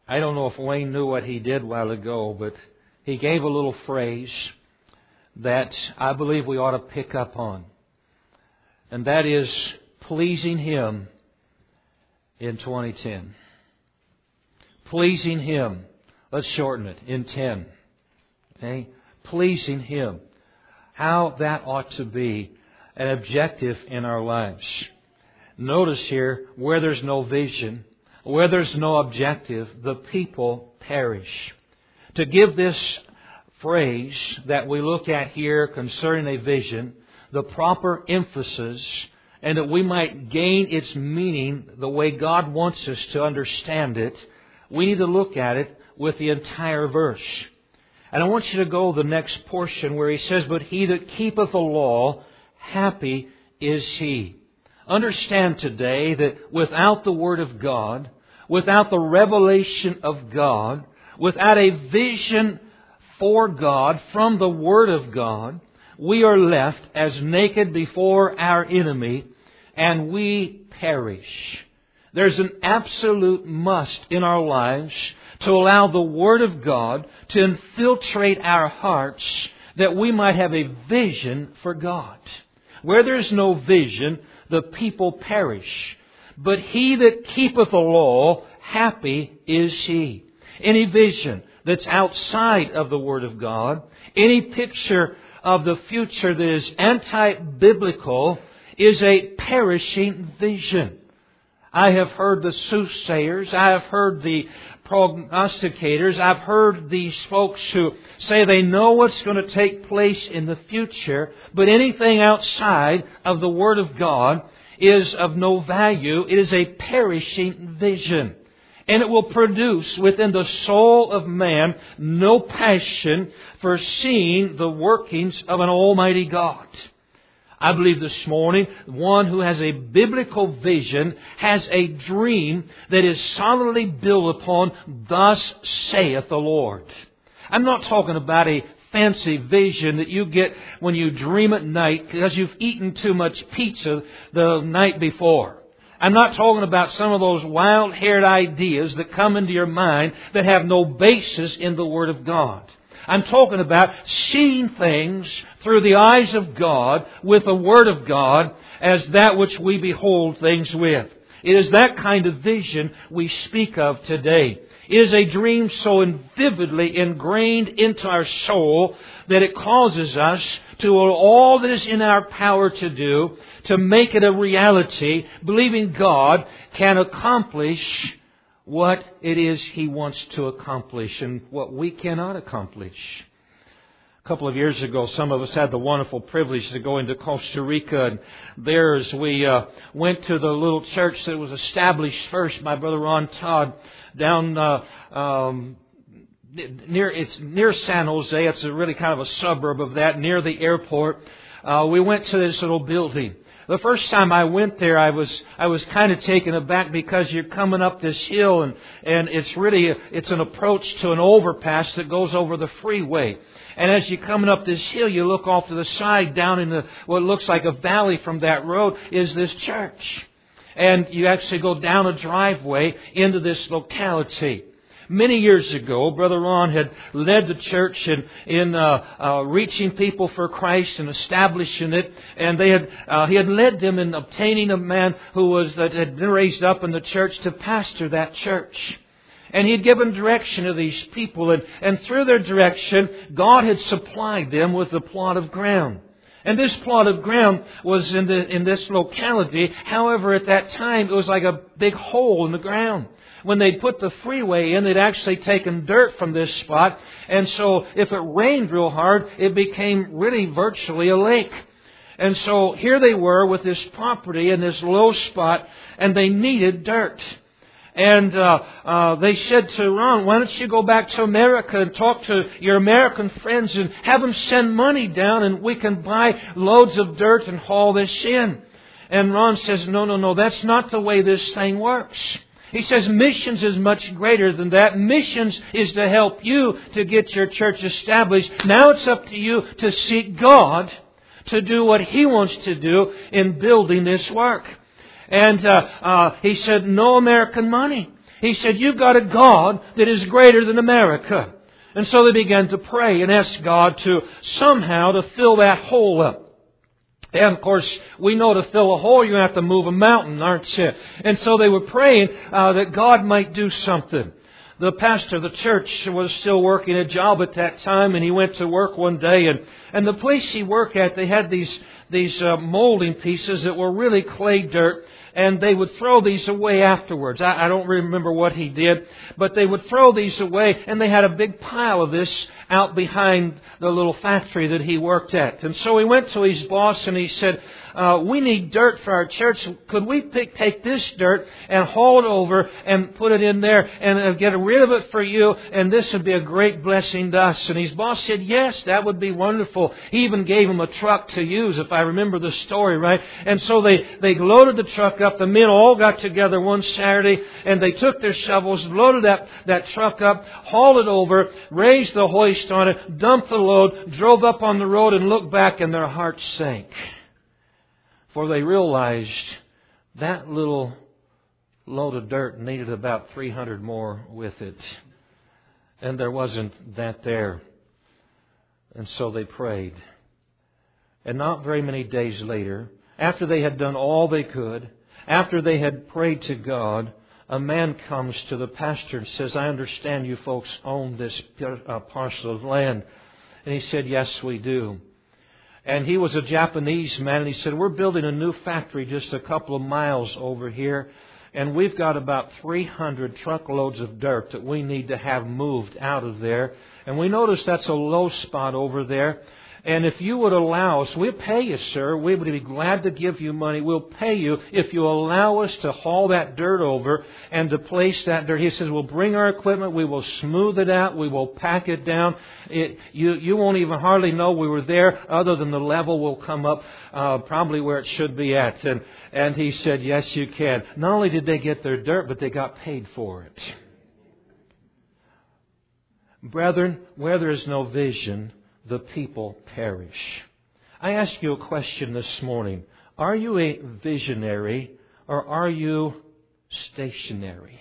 I don't know if Wayne knew what he did a while ago, but he gave a little phrase that I believe we ought to pick up on. And that is pleasing Him in 2010. Pleasing Him. Let's shorten it. In 10. Okay? Pleasing Him. How that ought to be an objective in our lives. Notice here, where there's no vision, where there's no objective, the people perish. To give this phrase that we look at here concerning a vision the proper emphasis, and that we might gain its meaning the way God wants us to understand it, we need to look at it with the entire verse. And I want you to go to the next portion where he says, "But he that keepeth the law, happy is he." Understand today that without the Word of God, without the revelation of God, without a vision for God from the Word of God, we are left as naked before our enemy, and we perish. There's an absolute must in our lives to allow the Word of God to infiltrate our hearts, that we might have a vision for God. Where there's no vision, the people perish. But he that keepeth the law, happy is he. Any vision that's outside of the Word of God, any picture of the future that is anti-biblical, is a perishing vision. I have heard the soothsayers, I have heard the prognosticators, I've heard these folks who say they know what's going to take place in the future, but anything outside of the Word of God is of no value. It is a perishing vision. And it will produce within the soul of man no passion for seeing the workings of an almighty God. I believe this morning, one who has a biblical vision has a dream that is solidly built upon, "Thus saith the Lord." I'm not talking about a fancy vision that you get when you dream at night because you've eaten too much pizza the night before. I'm not talking about some of those wild-haired ideas that come into your mind that have no basis in the Word of God. I'm talking about seeing things through the eyes of God with the Word of God as that which we behold things with. It is that kind of vision we speak of today. It is a dream so vividly ingrained into our soul that it causes us to do all that is in our power to do to make it a reality, believing God can accomplish what it is He wants to accomplish and what we cannot accomplish. A couple of years ago, some of us had the wonderful privilege to go into Costa Rica. And there, as we went to the little church that was established first by Brother Ron Todd down near San Jose. It's really kind of a suburb of that, near the airport. We went to this little building. The first time I went there, I was kind of taken aback because you're coming up this hill and it's an approach to an overpass that goes over the freeway. And as you're coming up this hill, you look off to the side, down in what looks like a valley from that road is this church. And you actually go down a driveway into this locality. Many years ago, Brother Ron had led the church in reaching people for Christ and establishing it. And he had led them in obtaining a man that had been raised up in the church to pastor that church. And He had given direction to these people. And through their direction, God had supplied them with a plot of ground. And this plot of ground was in this locality. However, at that time, it was like a big hole in the ground. When they'd put the freeway in, they'd actually taken dirt from this spot. And so if it rained real hard, it became really virtually a lake. And so here they were with this property in this low spot, and they needed dirt. And they said to Ron, "Why don't you go back to America and talk to your American friends and have them send money down and we can buy loads of dirt and haul this in." And Ron says, No, that's not the way this thing works. He says missions is much greater than that. Missions is to help you to get your church established. Now it's up to you to seek God to do what He wants to do in building this work. And he said, no American money. He said, you've got a God that is greater than America. And so they began to pray and ask God to somehow to fill that hole up. And of course, we know to fill a hole, you have to move a mountain, aren't you? And so they were praying that God might do something. The pastor of the church was still working a job at that time, and he went to work one day, and the place he worked at, they had these molding pieces that were really clay dirt, and they would throw these away afterwards. I don't remember what he did, but they would throw these away, and they had a big pile of this out behind the little factory that he worked at. And so he went to his boss and he said, we need dirt for our church. Could we take this dirt and haul it over and put it in there and get rid of it for you? And this would be a great blessing to us. And his boss said, yes, that would be wonderful. He even gave him a truck to use, if I remember the story right. And so they loaded the truck up. The men all got together one Saturday and they took their shovels, loaded that truck up, hauled it over, raised the hoist on it, dumped the load, drove up on the road and looked back and their hearts sank. For they realized that little load of dirt needed about 300 more with it. And there wasn't that there. And so they prayed. And not very many days later, after they had done all they could, after they had prayed to God, a man comes to the pastor and says, I understand you folks own this parcel of land. And he said, yes, we do. And he was a Japanese man, and he said, we're building a new factory just a couple of miles over here, and we've got about 300 truckloads of dirt that we need to have moved out of there. And we noticed that's a low spot over there. And if you would allow us, we'll pay you, sir. We would be glad to give you money. We'll pay you if you allow us to haul that dirt over and to place that dirt. He says, we'll bring our equipment. We will smooth it out. We will pack it down. You won't even hardly know we were there other than the level will come up probably where it should be at. And he said, yes, you can. Not only did they get their dirt, but they got paid for it. Brethren, where there is no vision, the people perish. I ask you a question this morning. Are you a visionary or are you stationary?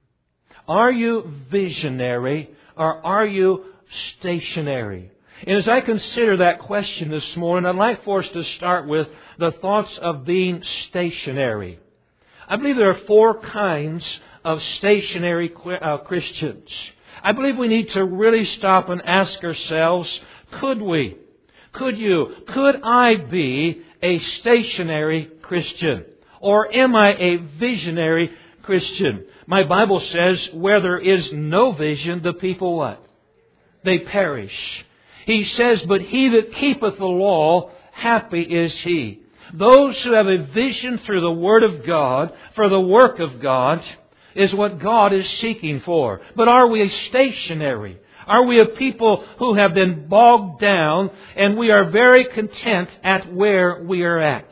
Are you visionary or are you stationary? And as I consider that question this morning, I'd like for us to start with the thoughts of being stationary. I believe there are 4 kinds of stationary Christians. I believe we need to really stop and ask ourselves, could we? Could you? Could I be a stationary Christian? Or am I a visionary Christian? My Bible says, where there is no vision, the people what? They perish. He says, but he that keepeth the law, happy is he. Those who have a vision through the Word of God, for the work of God, is what God is seeking for. But are we stationary? Are we a people who have been bogged down and we are very content at where we are at?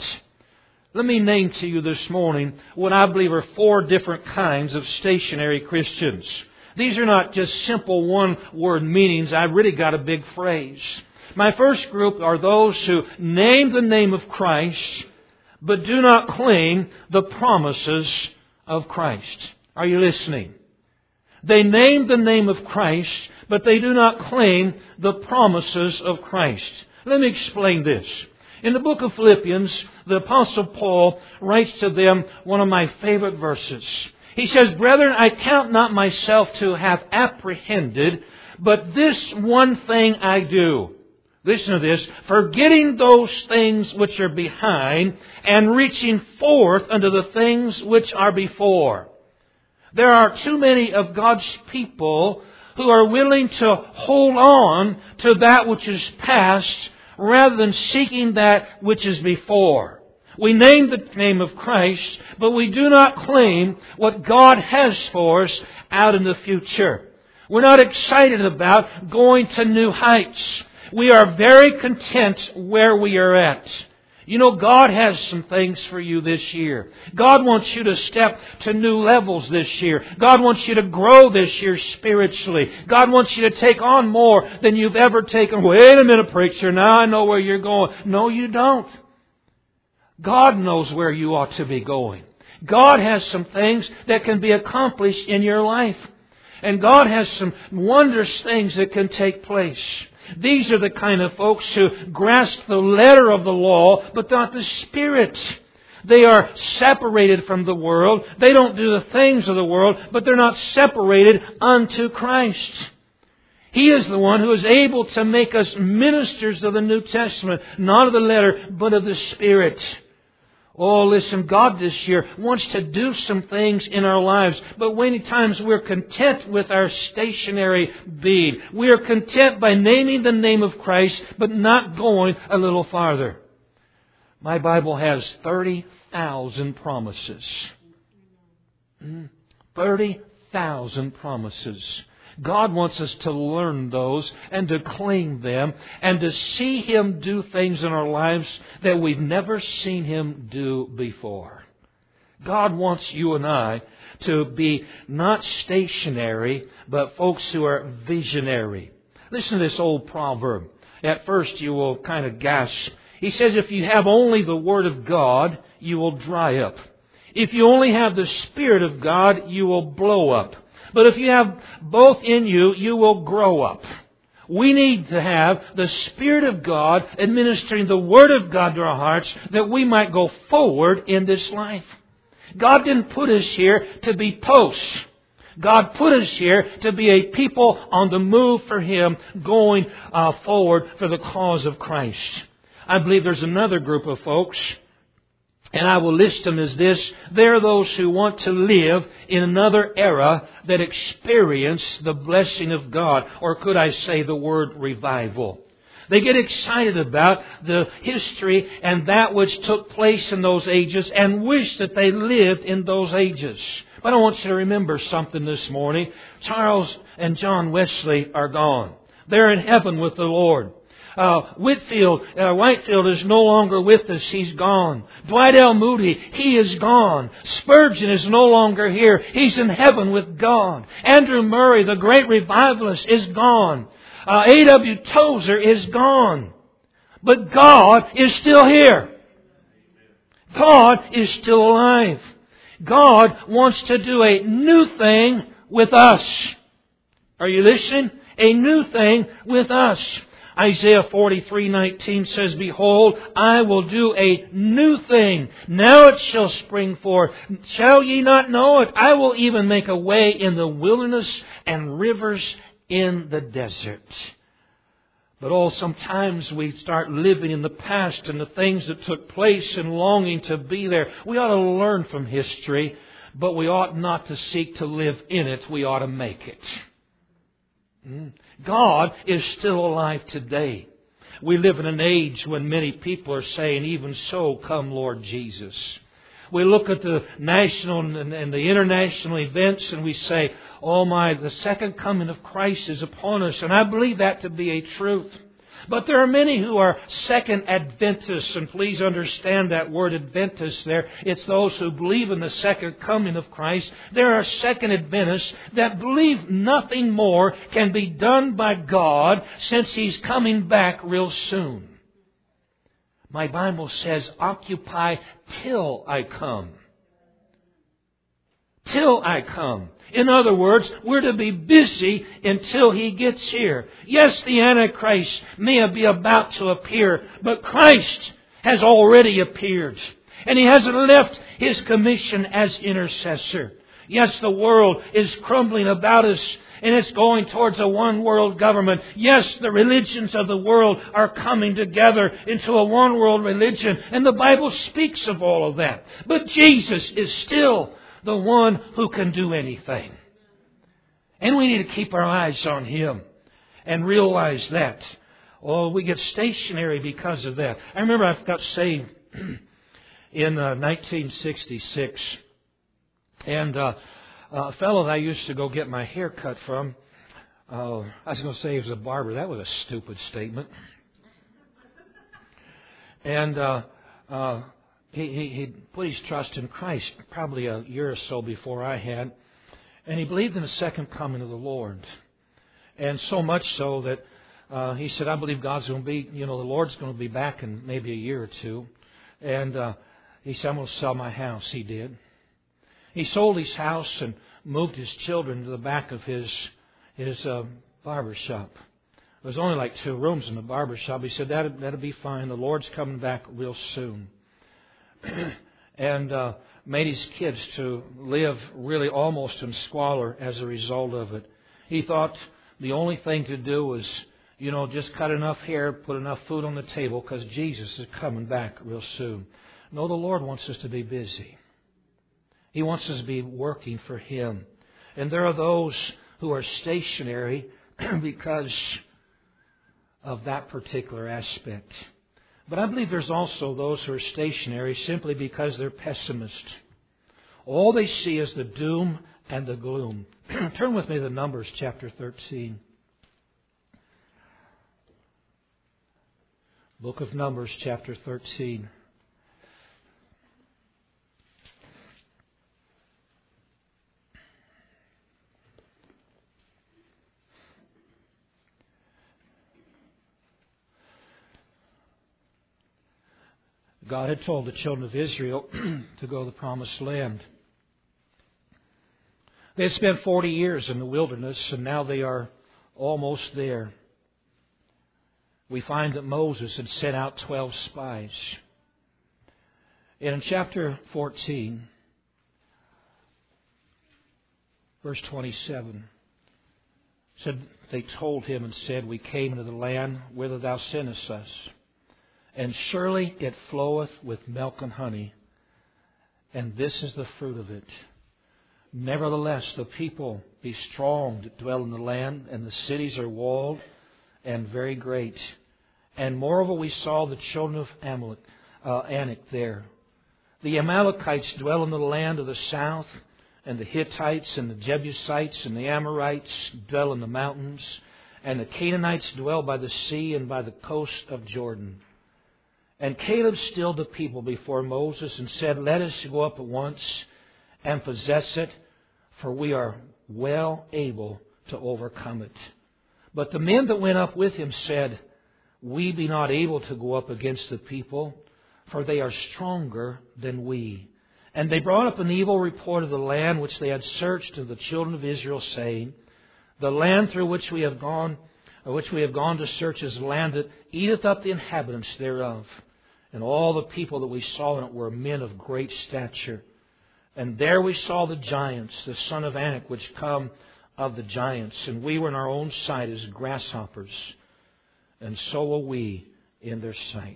Let me name to you this morning what I believe are 4 different kinds of stationary Christians. These are not just simple one-word meanings. I've really got a big phrase. My first group are those who name the name of Christ but do not claim the promises of Christ. Are you listening? They name the name of Christ, but they do not claim the promises of Christ. Let me explain this. In the book of Philippians, the Apostle Paul writes to them one of my favorite verses. He says, brethren, I count not myself to have apprehended, but this one thing I do. Listen to this. Forgetting those things which are behind and reaching forth unto the things which are before. There are too many of God's people who are willing to hold on to that which is past rather than seeking that which is before. We name the name of Christ, but we do not claim what God has for us out in the future. We're not excited about going to new heights. We are very content where we are at. You know, God has some things for you this year. God wants you to step to new levels this year. God wants you to grow this year spiritually. God wants you to take on more than you've ever taken. Wait a minute, preacher. Now I know where you're going. No, you don't. God knows where you ought to be going. God has some things that can be accomplished in your life. And God has some wondrous things that can take place. These are the kind of folks who grasp the letter of the law, but not the Spirit. They are separated from the world. They don't do the things of the world, but they're not separated unto Christ. He is the one who is able to make us ministers of the New Testament, not of the letter, but of the Spirit. Oh, listen, God this year wants to do some things in our lives, but many times we're content with our stationary being. We are content by naming the name of Christ, but not going a little farther. My Bible has 30,000 promises. 30,000 promises. God wants us to learn those and to claim them and to see Him do things in our lives that we've never seen Him do before. God wants you and I to be not stationary, but folks who are visionary. Listen to this old proverb. At first you will kind of gasp. He says, if you have only the Word of God, you will dry up. If you only have the Spirit of God, you will blow up. But if you have both in you, you will grow up. We need to have the Spirit of God administering the Word of God to our hearts that we might go forward in this life. God didn't put us here to be posts. God put us here to be a people on the move for Him, going forward for the cause of Christ. I believe there's another group of folks, and I will list them as this. They're those who want to live in another era that experience the blessing of God. Or could I say the word revival? They get excited about the history and that which took place in those ages and wish that they lived in those ages. But I want you to remember something this morning. Charles and John Wesley are gone. They're in heaven with the Lord. Whitefield is no longer with us. He's gone. Dwight L. Moody, he is gone. Spurgeon is no longer here. He's in heaven with God. Andrew Murray, the great revivalist, is gone. A.W. Tozer is gone. But God is still here. God is still alive. God wants to do a new thing with us. Are you listening? A new thing with us. Isaiah 43:19 says, behold, I will do a new thing. Now it shall spring forth. Shall ye not know it? I will even make a way in the wilderness and rivers in the desert. But sometimes we start living in the past and the things that took place and longing to be there. We ought to learn from history, but we ought not to seek to live in it. We ought to make it. God is still alive today. We live in an age when many people are saying, even so, come Lord Jesus. We look at the national and the international events and we say, oh my, the second coming of Christ is upon us. And I believe that to be a truth. But there are many who are second Adventists, and please understand that word Adventist there. It's those who believe in the second coming of Christ. There are second Adventists that believe nothing more can be done by God since He's coming back real soon. My Bible says, occupy till I come. Till I come. In other words, we're to be busy until He gets here. Yes, the Antichrist may be about to appear, but Christ has already appeared. And He hasn't left His commission as intercessor. Yes, the world is crumbling about us and it's going towards a one world government. Yes, the religions of the world are coming together into a one world religion. And the Bible speaks of all of that. But Jesus is still the one who can do anything. And we need to keep our eyes on Him and realize that. Oh, we get stationary because of that. I remember I got saved in 1966. And a fellow that I used to go get my hair cut from, I was going to say he was a barber. That was a stupid statement. And he put his trust in Christ probably a year or so before I had. And he believed in the second coming of the Lord. And so much so that he said, I believe God's going to be, the Lord's going to be back in maybe a year or two. And he said, I'm going to sell my house. He did. He sold his house and moved his children to the back of his barber shop. There was only like 2 rooms in the barber shop. He said, that'll be fine. The Lord's coming back real soon. And made his kids to live really almost in squalor as a result of it. He thought the only thing to do was, just cut enough hair, put enough food on the table, because Jesus is coming back real soon. No, the Lord wants us to be busy. He wants us to be working for Him. And there are those who are stationary because of that particular aspect. But I believe there's also those who are stationary simply because they're pessimists. All they see is the doom and the gloom. Turn with me to Numbers chapter 13. Book of Numbers chapter 13. God had told the children of Israel to go to the promised land. They had spent 40 years in the wilderness, and now they are almost there. We find that Moses had sent out 12 spies. And in chapter 14, verse 27, said they told him and said, "We came into the land whither thou sentest us. And surely it floweth with milk and honey, and this is the fruit of it. Nevertheless, the people be strong that dwell in the land, and the cities are walled and very great. And moreover, we saw the children of Anak there. The Amalekites dwell in the land of the south, and the Hittites and the Jebusites and the Amorites dwell in the mountains, and the Canaanites dwell by the sea and by the coast of Jordan." And Caleb stilled the people before Moses and said, "Let us go up at once and possess it, for we are well able to overcome it." But the men that went up with him said, "We be not able to go up against the people, for they are stronger than we." And they brought up an evil report of the land which they had searched to the children of Israel, saying, "The land through which we have gone to search is land that eateth up the inhabitants thereof. And all the people that we saw in it were men of great stature. And there we saw the giants, the son of Anak, which come of the giants. And we were in our own sight as grasshoppers, and so were we in their sight."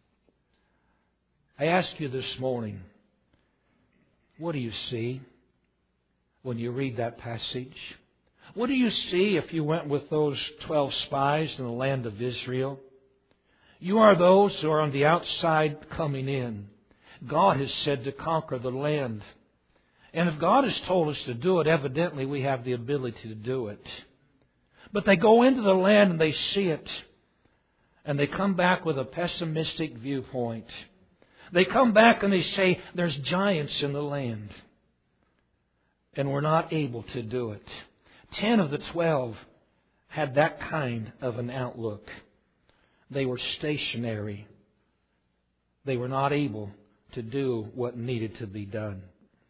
I ask you this morning, what do you see when you read that passage? What do you see if you went with those 12 spies in the land of Israel? You are those who are on the outside coming in. God has said to conquer the land. And if God has told us to do it, evidently we have the ability to do it. But they go into the land and they see it. And they come back with a pessimistic viewpoint. They come back and they say, "There's giants in the land, and we're not able to do it." 10 of the 12 had that kind of an outlook. They were stationary. They were not able to do what needed to be done.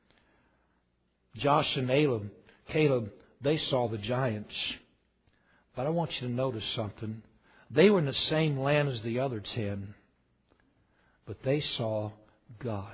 Josh and Caleb, they saw the giants. But I want you to notice something. They were in the same land as the other 10, but they saw God.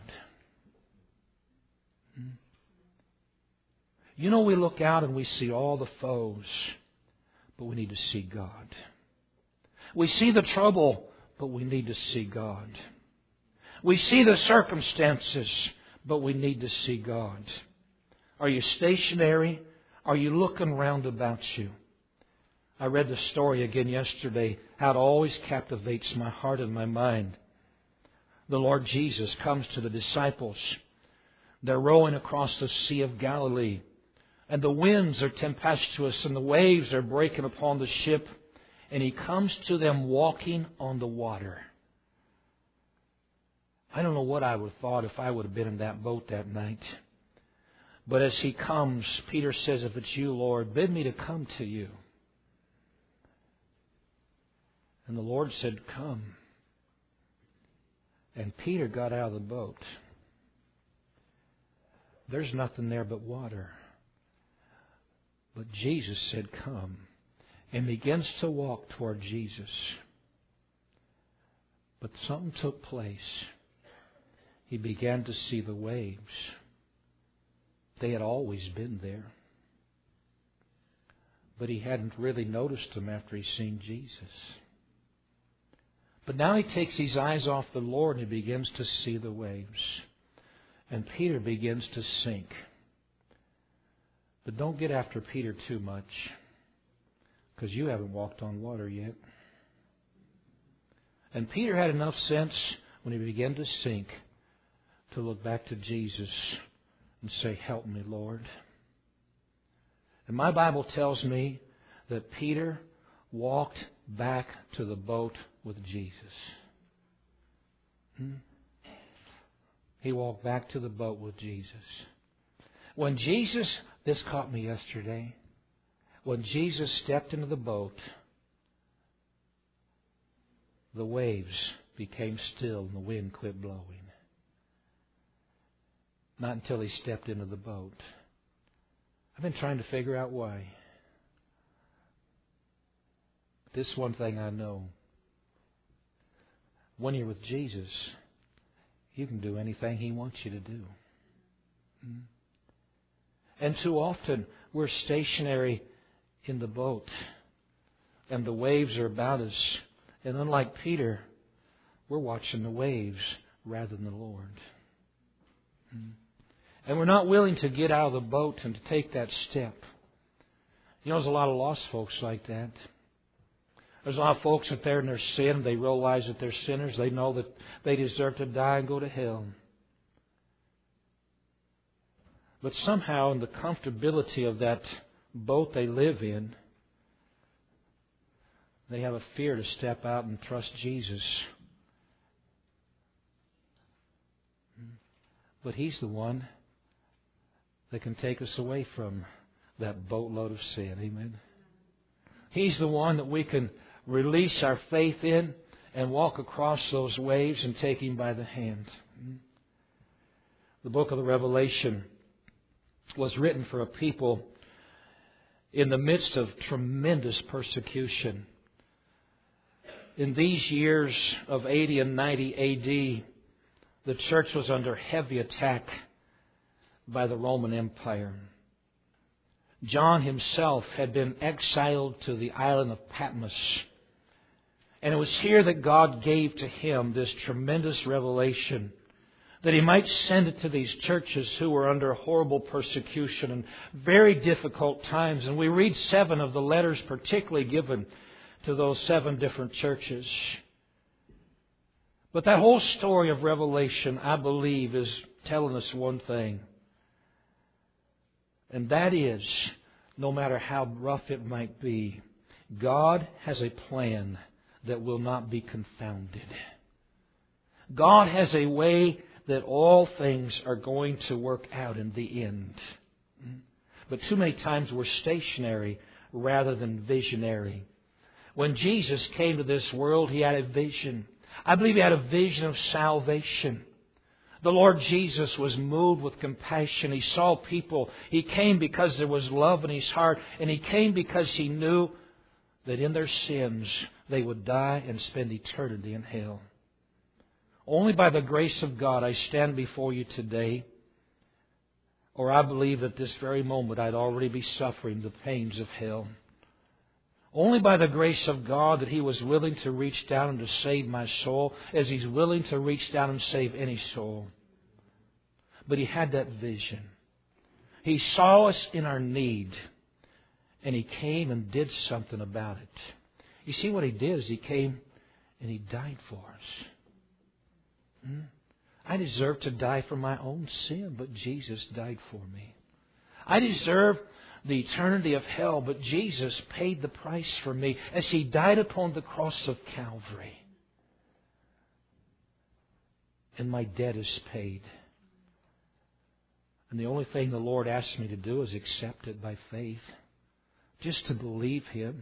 You know, we look out and we see all the foes, but we need to see God. We see the trouble, but we need to see God. We see the circumstances, but we need to see God. Are you stationary? Are you looking round about you? I read the story again yesterday, how it always captivates my heart and my mind. The Lord Jesus comes to the disciples. They're rowing across the Sea of Galilee, and the winds are tempestuous and the waves are breaking upon the ship. And He comes to them walking on the water. I don't know what I would have thought if I would have been in that boat that night. But as He comes, Peter says, "If it's you, Lord, bid me to come to you." And the Lord said, "Come." And Peter got out of the boat. There's nothing there but water. But Jesus said, come. And begins to walk toward Jesus. But something took place. He began to see the waves. They had always been there. But he hadn't really noticed them after he'd seen Jesus. But now he takes his eyes off the Lord and he begins to see the waves. And Peter begins to sink. But don't get after Peter too much, because you haven't walked on water yet. And Peter had enough sense when he began to sink to look back to Jesus and say, help me, Lord. And my Bible tells me that Peter walked back to the boat with Jesus. He walked back to the boat with Jesus. When Jesus, this caught me yesterday, when Jesus stepped into the boat, the waves became still and the wind quit blowing. Not until he stepped into the boat. I've been trying to figure out why. This one thing I know. When you're with Jesus, you can do anything He wants you to do. And too often, we're stationary in the boat. And the waves are about us. And unlike Peter, we're watching the waves rather than the Lord. And we're not willing to get out of the boat and to take that step. You know, there's a lot of lost folks like that. There's a lot of folks that they're in their sin. They realize that they're sinners. They know that they deserve to die and go to hell. But somehow in the comfortability of that boat they live in, they have a fear to step out and trust Jesus. But He's the one that can take us away from that boatload of sin. Amen. He's the one that we can release our faith in and walk across those waves and take Him by the hand. The book of the Revelation was written for a people in the midst of tremendous persecution. In these years of 80 and 90 A.D., the church was under heavy attack by the Roman Empire. John himself had been exiled to the island of Patmos. And it was here that God gave to him this tremendous revelation, that he might send it to these churches who were under horrible persecution and very difficult times. And we read 7 of the letters particularly given to those 7 different churches. But that whole story of Revelation, I believe, is telling us one thing. And that is, no matter how rough it might be, God has a plan that will not be confounded. God has a way that all things are going to work out in the end. But too many times we're stationary rather than visionary. When Jesus came to this world, He had a vision. I believe He had a vision of salvation. The Lord Jesus was moved with compassion. He saw people. He came because there was love in His heart. And He came because He knew that in their sins they would die and spend eternity in hell. Only by the grace of God I stand before you today. Or I believe at this very moment I'd already be suffering the pains of hell. Only by the grace of God that He was willing to reach down and to save my soul, as He's willing to reach down and save any soul. But He had that vision. He saw us in our need, and He came and did something about it. You see, what He did is He came and He died for us. I deserve to die for my own sin, but Jesus died for me. I deserve the eternity of hell, but Jesus paid the price for me as He died upon the cross of Calvary. And my debt is paid. And the only thing the Lord asks me to do is accept it by faith. Just to believe Him.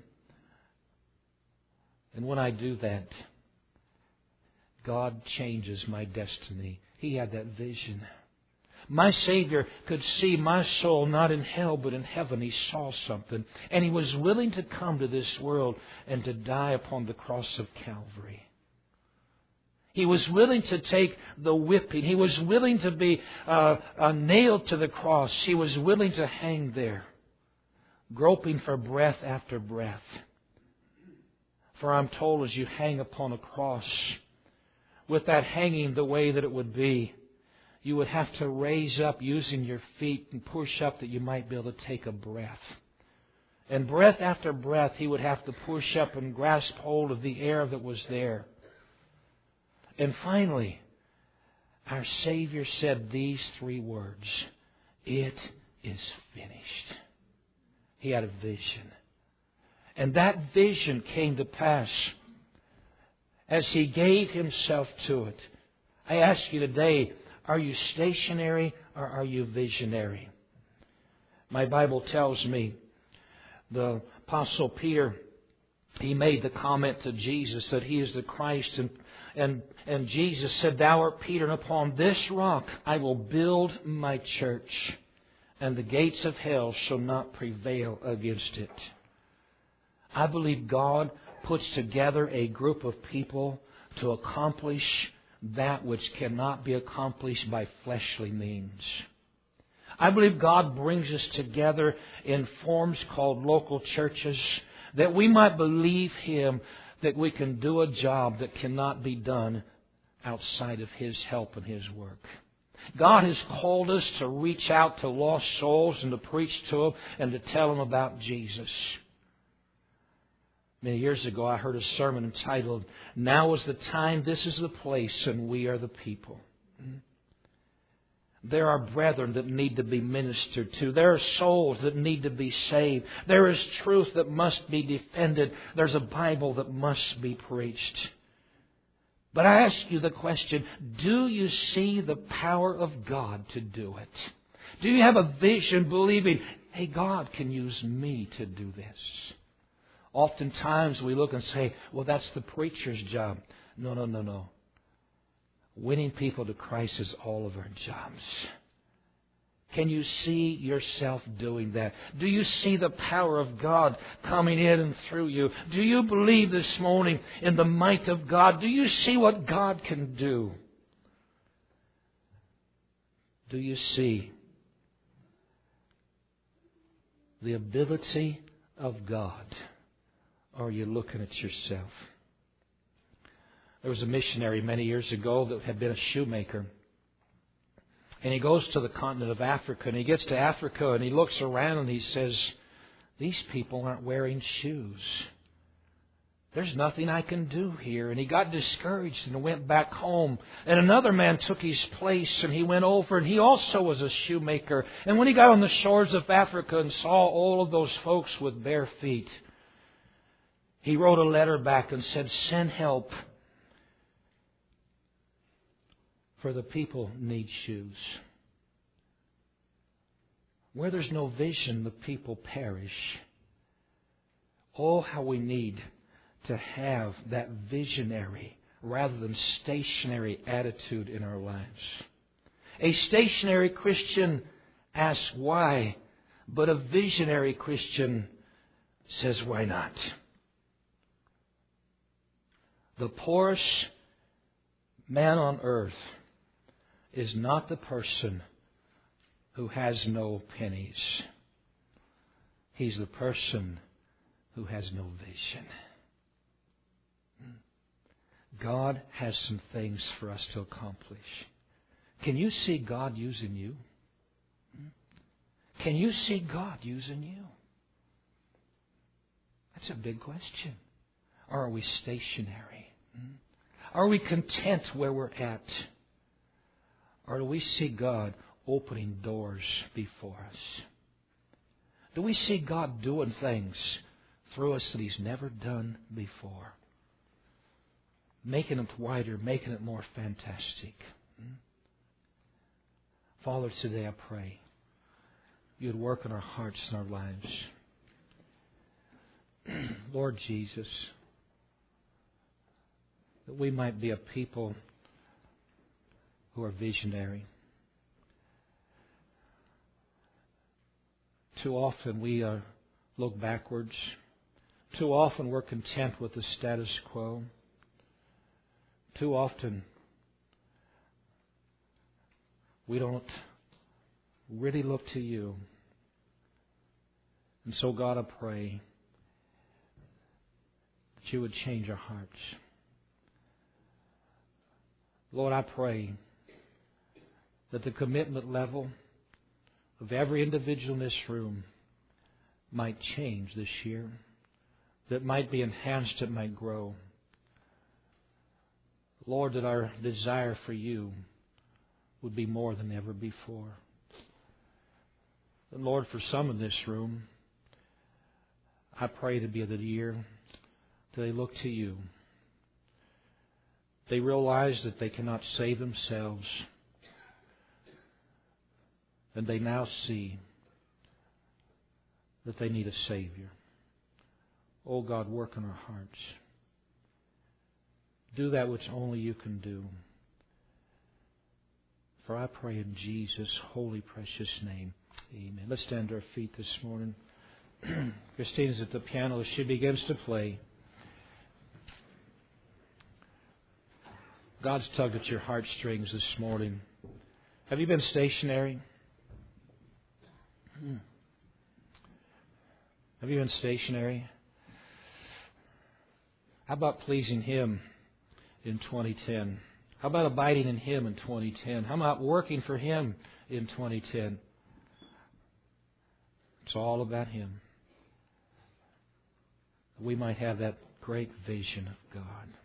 And when I do that, God changes my destiny. He had that vision. My Savior could see my soul not in hell but in heaven. He saw something. And He was willing to come to this world and to die upon the cross of Calvary. He was willing to take the whipping. He was willing to be nailed to the cross. He was willing to hang there, groping for breath after breath. For I'm told as you hang upon a cross, with that hanging the way that it would be, you would have to raise up using your feet and push up that you might be able to take a breath. And breath after breath, He would have to push up and grasp hold of the air that was there. And finally, our Savior said these 3 words, "It is finished." He had a vision. And that vision came to pass as He gave Himself to it. I ask you today, are you stationary or are you visionary? My Bible tells me the Apostle Peter, he made the comment to Jesus that He is the Christ. And Jesus said, "Thou art Peter, and upon this rock I will build my church, and the gates of hell shall not prevail against it." I believe God puts together a group of people to accomplish that which cannot be accomplished by fleshly means. I believe God brings us together in forms called local churches, that we might believe Him that we can do a job that cannot be done outside of His help and His work. God has called us to reach out to lost souls and to preach to them and to tell them about Jesus. Many years ago, I heard a sermon entitled, "Now is the time, this is the place, and we are the people." There are brethren that need to be ministered to. There are souls that need to be saved. There is truth that must be defended. There's a Bible that must be preached. But I ask you the question, do you see the power of God to do it? Do you have a vision believing, hey, God can use me to do this? Oftentimes we look and say, well, that's the preacher's job. No. Winning people to Christ is all of our jobs. Can you see yourself doing that? Do you see the power of God coming in and through you? Do you believe this morning in the might of God? Do you see what God can do? Do you see the ability of God? Or are you looking at yourself? There was a missionary many years ago that had been a shoemaker. And he goes to the continent of Africa, and he gets to Africa and he looks around and he says, these people aren't wearing shoes. There's nothing I can do here. And he got discouraged and went back home. And another man took his place and he went over and he also was a shoemaker. And when he got on the shores of Africa and saw all of those folks with bare feet, he wrote a letter back and said, send help. For the people need shoes. Where there's no vision, the people perish. Oh, how we need to have that visionary rather than stationary attitude in our lives. A stationary Christian asks why, but a visionary Christian says why not. The poorest man on earth is not the person who has no pennies. He's the person who has no vision. God has some things for us to accomplish. Can you see God using you? Can you see God using you? That's a big question. Or are we stationary? Are we content where we're at? Or do we see God opening doors before us? Do we see God doing things through us that He's never done before? Making it wider, making it more fantastic. Father, today I pray You'd work in our hearts and our lives. Lord Jesus, that we might be a people who are visionary. Too often we look backwards. Too often we're content with the status quo. Too often we don't really look to You. And so, God, I pray that You would change our hearts. Lord, I pray that the commitment level of every individual in this room might change this year, that might be enhanced, it might grow. Lord, that our desire for You would be more than ever before. And Lord, for some in this room, I pray to be the year that they look to You. They realize that they cannot save themselves. And they now see that they need a Savior. Oh God, work in our hearts. Do that which only You can do. For I pray in Jesus' holy, precious name. Amen. Let's stand to our feet this morning. Christine is at the piano as she begins to play. God's tugged at your heartstrings this morning. Have you been stationary? Have you been stationary? How about pleasing Him in 2010? How about abiding in Him in 2010? How about working for Him in 2010? It's all about Him. We might have that great vision of God.